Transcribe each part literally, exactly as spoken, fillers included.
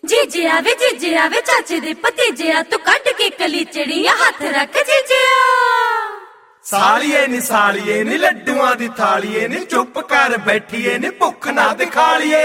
जीजिया वे जीजिया वे चाचे दे भतीजिया तू कट के कली चिड़िया हाथ रख जीजिया। सालिए नी सालिए नी लड्डुआं दी थालिए नी चुप कर बैठिए नी भुख ना दिखालिए।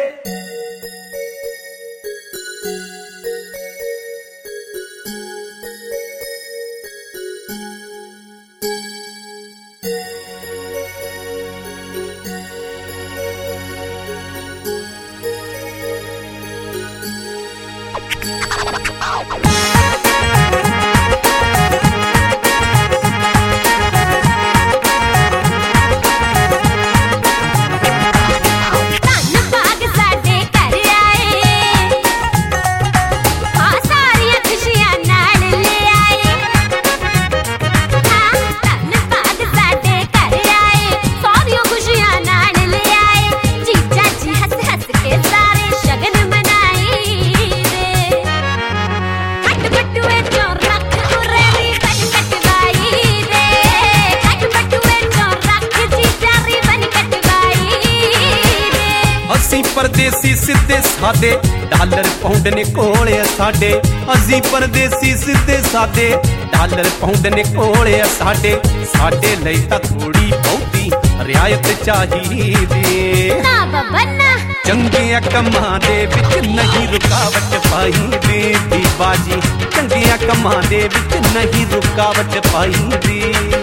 परदेसी सीधे सादे डालर पाउंड ने कोले साडे। असी परदेसी सीधे सादे डालर पाउंड ने कोले साडे। साडे लई तां थोड़ी बहुती रियायत चाहिदी ना बाबा ना। चंगिया कमां दे विच नहीं रुकावट पाईदी दी बाजी। चंगिया कमां दे विच नहीं रुकावट पाईदी।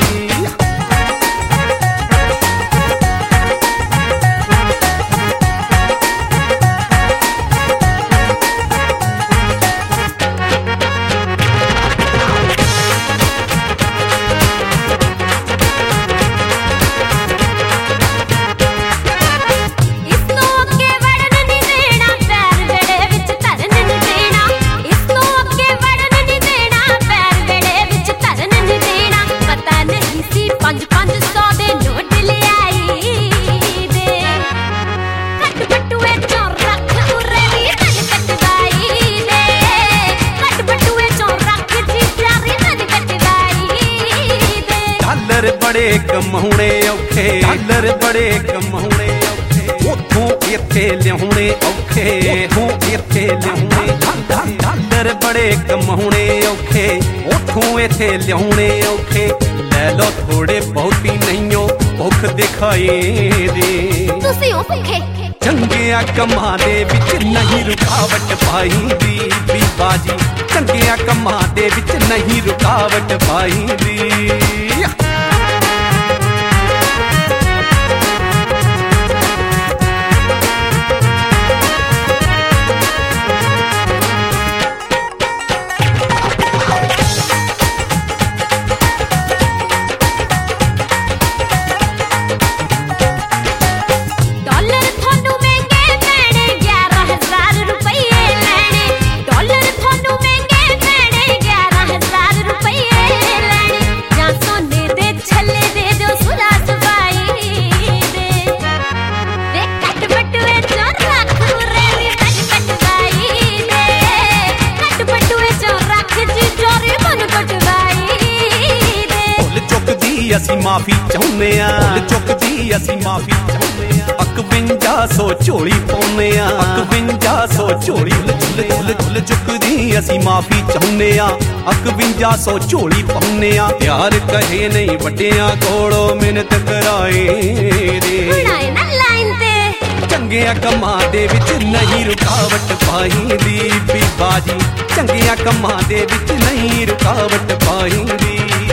बड़े कमाउणे औखे डालर बड़े कमाउणे औखे उथों इत्थे लियाउणे औखे उथों इत्थे लियाउणे। डालर बड़े कमाउणे औखे उथों इत्थे लियाउणे औखे। ले लो थोड़े बहुती नहींओ भुख दिखाई दे तुसी ओ भुखे। चंगिया कमां दे विच नहीं रुकावट पाईदी बी बाजी। चंगिया कमां दे विच नहीं रुकावट पाईदी। असी माफी चाहुंदे आ भुल चुकदी असी माफी चाहुंदे आ। इकवंजा सौ झोली पाउंदे आ इकवंजा सौ झोली भुल भुल चुकदी असी माफी चाहुंदे आ। इकवंजा सौ झोली पाउंदे आ। प्यार कहे नहीं वड्डियां कोलों मिन्नत कराए दे चंगिया कमां दे विच नहीं रुकावट पाईदी बी बाजी। चंगिया कमां दे विच नहीं रुकावट पाईदी।